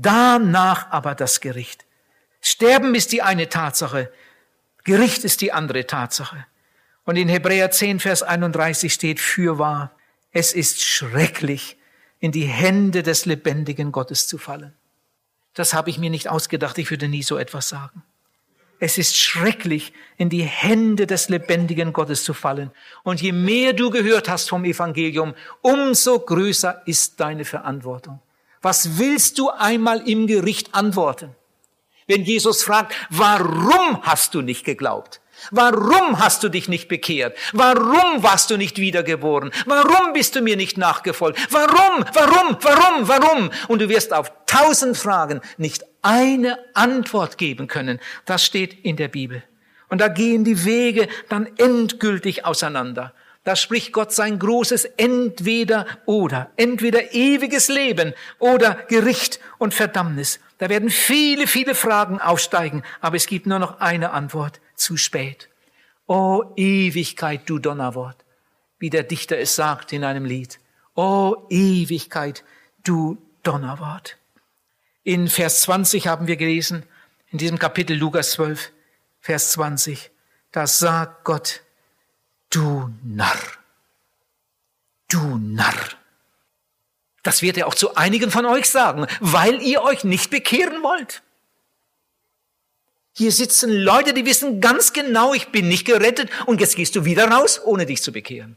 danach aber das Gericht. Sterben ist die eine Tatsache, Gericht ist die andere Tatsache. Und in Hebräer 10, Vers 31 steht, fürwahr, es ist schrecklich, in die Hände des lebendigen Gottes zu fallen. Das habe ich mir nicht ausgedacht, ich würde nie so etwas sagen. Es ist schrecklich, in die Hände des lebendigen Gottes zu fallen. Und je mehr du gehört hast vom Evangelium, umso größer ist deine Verantwortung. Was willst du einmal im Gericht antworten? Wenn Jesus fragt, warum hast du nicht geglaubt? Warum hast du dich nicht bekehrt? Warum warst du nicht wiedergeboren? Warum bist du mir nicht nachgefolgt? Warum? Und du wirst auf 1000 Fragen nicht eine Antwort geben können. Das steht in der Bibel. Und da gehen die Wege dann endgültig auseinander. Da spricht Gott sein großes Entweder-Oder. Entweder ewiges Leben oder Gericht und Verdammnis. Da werden viele, viele Fragen aufsteigen, aber es gibt nur noch eine Antwort. Zu spät. O Ewigkeit, du Donnerwort. Wie der Dichter es sagt in einem Lied. O Ewigkeit, du Donnerwort. In Vers 20 haben wir gelesen, in diesem Kapitel Lukas 12, Vers 20, da sagt Gott, du Narr, du Narr. Das wird er auch zu einigen von euch sagen, weil ihr euch nicht bekehren wollt. Hier sitzen Leute, die wissen ganz genau, ich bin nicht gerettet und jetzt gehst du wieder raus, ohne dich zu bekehren.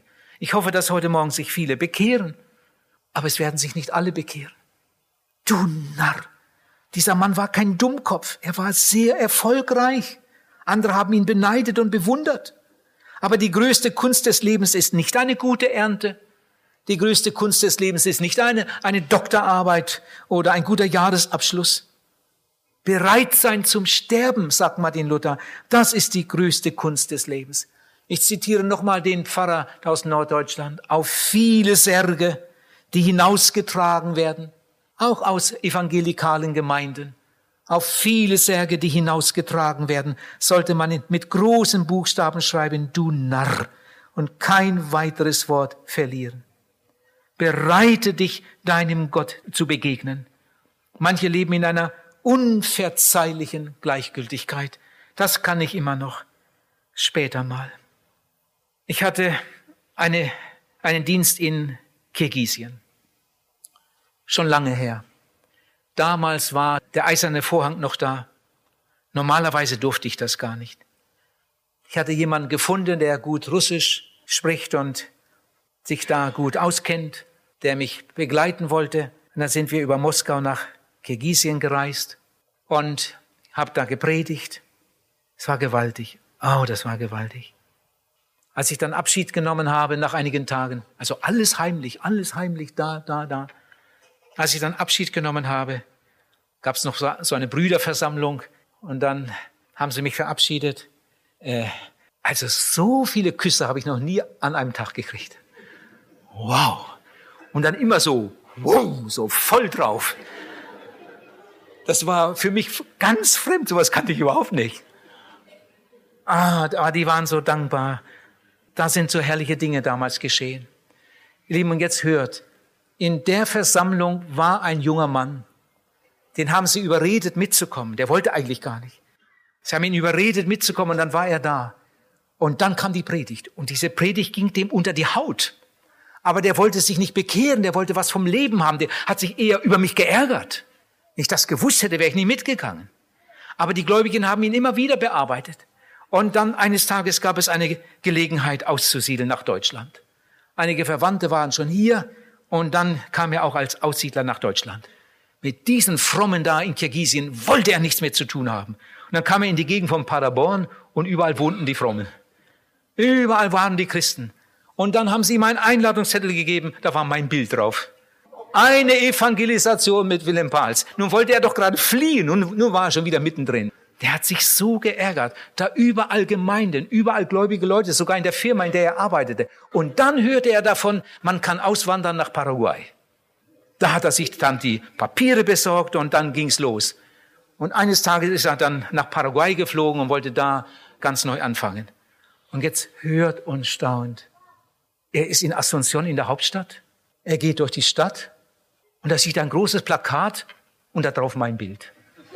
Ich hoffe, dass heute Morgen sich viele bekehren. Aber es werden sich nicht alle bekehren. Du Narr! Dieser Mann war kein Dummkopf. Er war sehr erfolgreich. Andere haben ihn beneidet und bewundert. Aber die größte Kunst des Lebens ist nicht eine gute Ernte. Die größte Kunst des Lebens ist nicht eine Doktorarbeit oder ein guter Jahresabschluss. Bereit sein zum Sterben, sagt Martin Luther, das ist die größte Kunst des Lebens. Ich zitiere nochmal den Pfarrer aus Norddeutschland. Auf viele Särge, die hinausgetragen werden, auch aus evangelikalen Gemeinden, auf viele Särge, die hinausgetragen werden, sollte man mit großen Buchstaben schreiben, du Narr, und kein weiteres Wort verlieren. Bereite dich, deinem Gott zu begegnen. Manche leben in einer unverzeihlichen Gleichgültigkeit. Das kann ich immer noch. Später mal. Ich hatte einen Dienst in Kirgisien. Schon lange her. Damals war der eiserne Vorhang noch da. Normalerweise durfte ich das gar nicht. Ich hatte jemanden gefunden, der gut Russisch spricht und sich da gut auskennt, der mich begleiten wollte. Und dann sind wir über Moskau nach Kirgisien gereist und habe da gepredigt. Es war gewaltig. Oh, das war gewaltig. Als ich dann Abschied genommen habe nach einigen Tagen, also alles heimlich, da. Als ich dann Abschied genommen habe, gab es noch so eine Brüderversammlung und dann haben sie mich verabschiedet. Also so viele Küsse habe ich noch nie an einem Tag gekriegt. Wow. Und dann immer so, wow, so voll drauf. Das war für mich ganz fremd, sowas kannte ich überhaupt nicht. Die waren so dankbar. Da sind so herrliche Dinge damals geschehen. Ihr Lieben, und jetzt hört, in der Versammlung war ein junger Mann, den haben sie überredet mitzukommen. Der wollte eigentlich gar nicht. Sie haben ihn überredet mitzukommen und dann war er da. Und dann kam die Predigt. Und diese Predigt ging dem unter die Haut. Aber der wollte sich nicht bekehren, der wollte was vom Leben haben. Der hat sich eher über mich geärgert. Wenn ich das gewusst hätte, wäre ich nie mitgegangen. Aber die Gläubigen haben ihn immer wieder bearbeitet. Und dann eines Tages gab es eine Gelegenheit auszusiedeln nach Deutschland. Einige Verwandte waren schon hier und dann kam er auch als Aussiedler nach Deutschland. Mit diesen Frommen da in Kirgisien wollte er nichts mehr zu tun haben. Und dann kam er in die Gegend von Paderborn und überall wohnten die Frommen. Überall waren die Christen. Und dann haben sie ihm einen Einladungszettel gegeben, da war mein Bild drauf. Eine Evangelisation mit Willem Pahls. Nun wollte er doch gerade fliehen und nun war er schon wieder mittendrin. Der hat sich so geärgert. Da überall Gemeinden, überall gläubige Leute, sogar in der Firma, in der er arbeitete. Und dann hörte er davon, man kann auswandern nach Paraguay. Da hat er sich dann die Papiere besorgt und dann ging's los. Und eines Tages ist er dann nach Paraguay geflogen und wollte da ganz neu anfangen. Und jetzt hört und staunt. Er ist in Asunción in der Hauptstadt. Er geht durch die Stadt und da sieht er ein großes Plakat und da drauf mein Bild.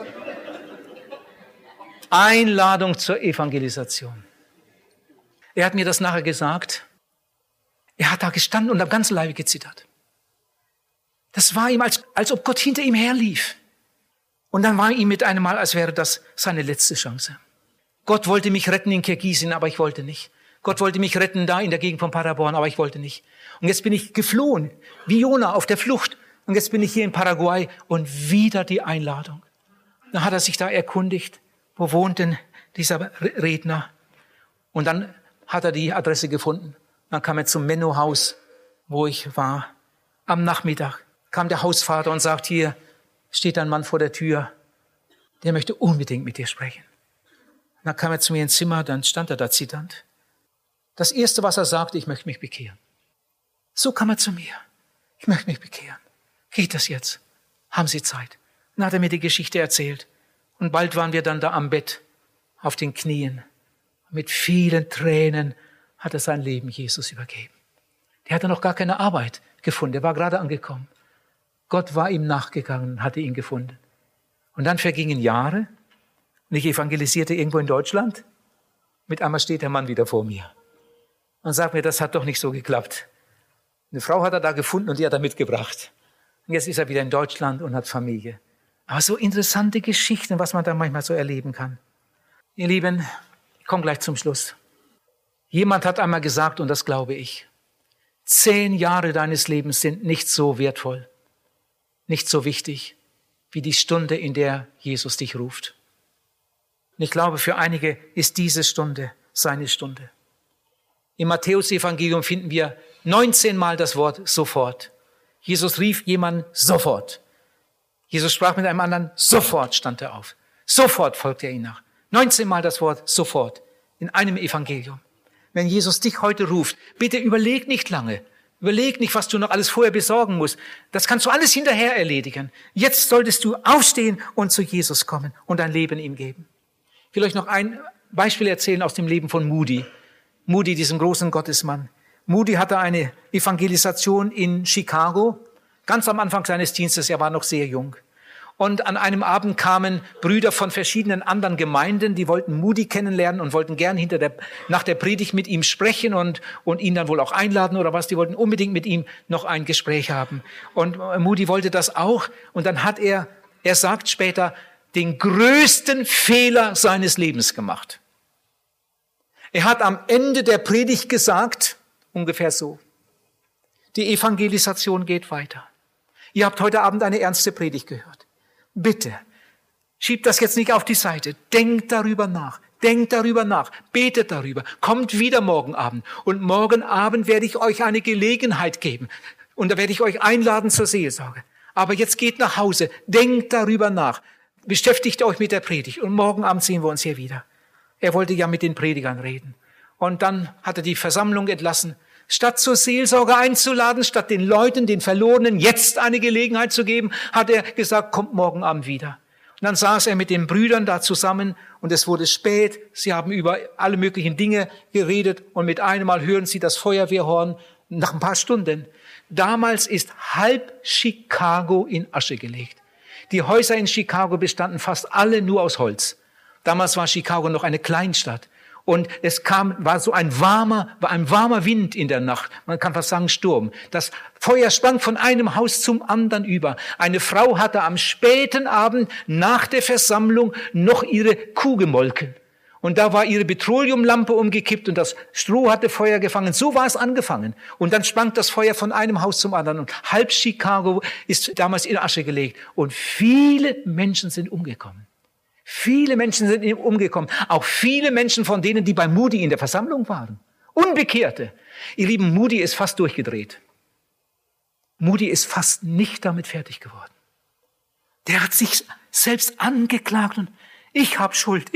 Einladung zur Evangelisation. Er hat mir das nachher gesagt. Er hat da gestanden und am ganzen Leibe gezittert. Das war ihm, als ob Gott hinter ihm herlief. Und dann war ihm mit einem Mal, als wäre das seine letzte Chance. Gott wollte mich retten in Kirgisien, aber ich wollte nicht. Gott wollte mich retten da in der Gegend von Paderborn, aber ich wollte nicht. Und jetzt bin ich geflohen, wie Jona auf der Flucht. Und jetzt bin ich hier in Paraguay und wieder die Einladung. Dann hat er sich da erkundigt, wo wohnt denn dieser Redner? Und dann hat er die Adresse gefunden. Dann kam er zum Menno-Haus, wo ich war. Am Nachmittag kam der Hausvater und sagt, hier steht ein Mann vor der Tür, der möchte unbedingt mit dir sprechen. Dann kam er zu mir ins Zimmer, dann stand er da zitternd. Das Erste, was er sagte, ich möchte mich bekehren. So kam er zu mir. Ich möchte mich bekehren. Geht das jetzt? Haben Sie Zeit? Dann hat er mir die Geschichte erzählt. Und bald waren wir dann da am Bett, auf den Knien. Mit vielen Tränen hat er sein Leben Jesus übergeben. Der hatte noch gar keine Arbeit gefunden. Der war gerade angekommen. Gott war ihm nachgegangen, hatte ihn gefunden. Und dann vergingen Jahre. Und ich evangelisierte irgendwo in Deutschland. Mit einmal steht der Mann wieder vor mir. Und sagt mir, das hat doch nicht so geklappt. Eine Frau hat er da gefunden und die hat er mitgebracht. Und jetzt ist er wieder in Deutschland und hat Familie. Aber so interessante Geschichten, was man da manchmal so erleben kann. Ihr Lieben, ich komme gleich zum Schluss. Jemand hat einmal gesagt, und das glaube ich, 10 Jahre deines Lebens sind nicht so wertvoll, nicht so wichtig, wie die Stunde, in der Jesus dich ruft. Und ich glaube, für einige ist diese Stunde seine Stunde. Im Matthäus-Evangelium finden wir 19 Mal das Wort sofort. Jesus rief jemanden sofort. Jesus sprach mit einem anderen, sofort stand er auf. Sofort folgte er ihm nach. 19 Mal das Wort sofort in einem Evangelium. Wenn Jesus dich heute ruft, bitte überleg nicht lange. Überleg nicht, was du noch alles vorher besorgen musst. Das kannst du alles hinterher erledigen. Jetzt solltest du aufstehen und zu Jesus kommen und dein Leben ihm geben. Ich will euch noch ein Beispiel erzählen aus dem Leben von Moody. Moody, diesem großen Gottesmann. Moody hatte eine Evangelisation in Chicago, ganz am Anfang seines Dienstes, er war noch sehr jung. Und an einem Abend kamen Brüder von verschiedenen anderen Gemeinden, die wollten Moody kennenlernen und wollten gern nach der Predigt mit ihm sprechen und ihn dann wohl auch einladen oder was. Die wollten unbedingt mit ihm noch ein Gespräch haben. Und Moody wollte das auch. Und dann hat er sagt später, den größten Fehler seines Lebens gemacht. Er hat am Ende der Predigt gesagt, ungefähr so, die Evangelisation geht weiter. Ihr habt heute Abend eine ernste Predigt gehört. Bitte, schiebt das jetzt nicht auf die Seite. Denkt darüber nach. Betet darüber. Kommt wieder morgen Abend. Und morgen Abend werde ich euch eine Gelegenheit geben. Und da werde ich euch einladen zur Seelsorge. Aber jetzt geht nach Hause. Denkt darüber nach. Beschäftigt euch mit der Predigt. Und morgen Abend sehen wir uns hier wieder. Er wollte ja mit den Predigern reden. Und dann hat er die Versammlung entlassen. Statt zur Seelsorge einzuladen, statt den Leuten, den Verlorenen, jetzt eine Gelegenheit zu geben, hat er gesagt, kommt morgen Abend wieder. Und dann saß er mit den Brüdern da zusammen und es wurde spät. Sie haben über alle möglichen Dinge geredet und mit einem Mal hören sie das Feuerwehrhorn nach ein paar Stunden. Damals ist halb Chicago in Asche gelegt. Die Häuser in Chicago bestanden fast alle nur aus Holz. Damals war Chicago noch eine Kleinstadt. Und war so ein warmer Wind in der Nacht. Man kann fast sagen Sturm. Das Feuer sprang von einem Haus zum anderen über. Eine Frau hatte am späten Abend nach der Versammlung noch ihre Kuh gemolken. Und da war ihre Petroleumlampe umgekippt und das Stroh hatte Feuer gefangen. So war es angefangen. Und dann sprang das Feuer von einem Haus zum anderen. Und halb Chicago ist damals in Asche gelegt. Und viele Menschen sind umgekommen. Viele Menschen sind umgekommen. Auch viele Menschen von denen, die bei Moody in der Versammlung waren. Unbekehrte. Ihr Lieben, Moody ist fast durchgedreht. Moody ist fast nicht damit fertig geworden. Der hat sich selbst angeklagt und ich hab Schuld.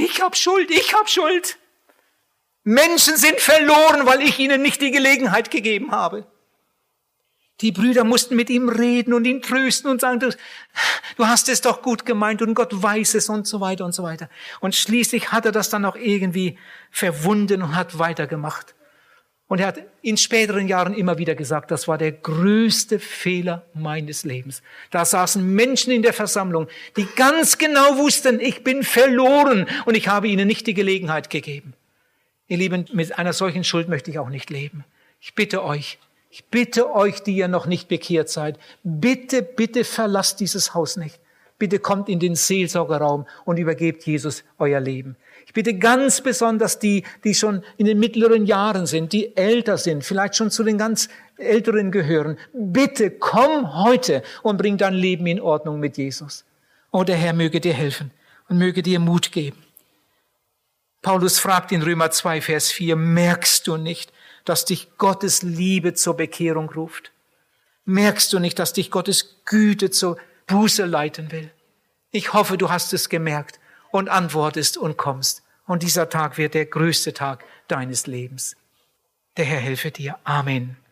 Menschen sind verloren, weil ich ihnen nicht die Gelegenheit gegeben habe. Die Brüder mussten mit ihm reden und ihn trösten und sagen, du hast es doch gut gemeint und Gott weiß es und so weiter und so weiter. Und schließlich hat er das dann auch irgendwie verwunden und hat weitergemacht. Und er hat in späteren Jahren immer wieder gesagt, das war der größte Fehler meines Lebens. Da saßen Menschen in der Versammlung, die ganz genau wussten, ich bin verloren und ich habe ihnen nicht die Gelegenheit gegeben. Ihr Lieben, mit einer solchen Schuld möchte ich auch nicht leben. Ich bitte euch, die ihr noch nicht bekehrt seid, bitte verlasst dieses Haus nicht. Bitte kommt in den Seelsorgerraum und übergebt Jesus euer Leben. Ich bitte ganz besonders die schon in den mittleren Jahren sind, die älter sind, vielleicht schon zu den ganz Älteren gehören. Bitte komm heute und bring dein Leben in Ordnung mit Jesus. Oh, der Herr möge dir helfen und möge dir Mut geben. Paulus fragt in Römer 2, Vers 4, merkst du nicht, dass dich Gottes Liebe zur Bekehrung ruft? Merkst du nicht, dass dich Gottes Güte zur Buße leiten will? Ich hoffe, du hast es gemerkt und antwortest und kommst. Und dieser Tag wird der größte Tag deines Lebens. Der Herr helfe dir. Amen.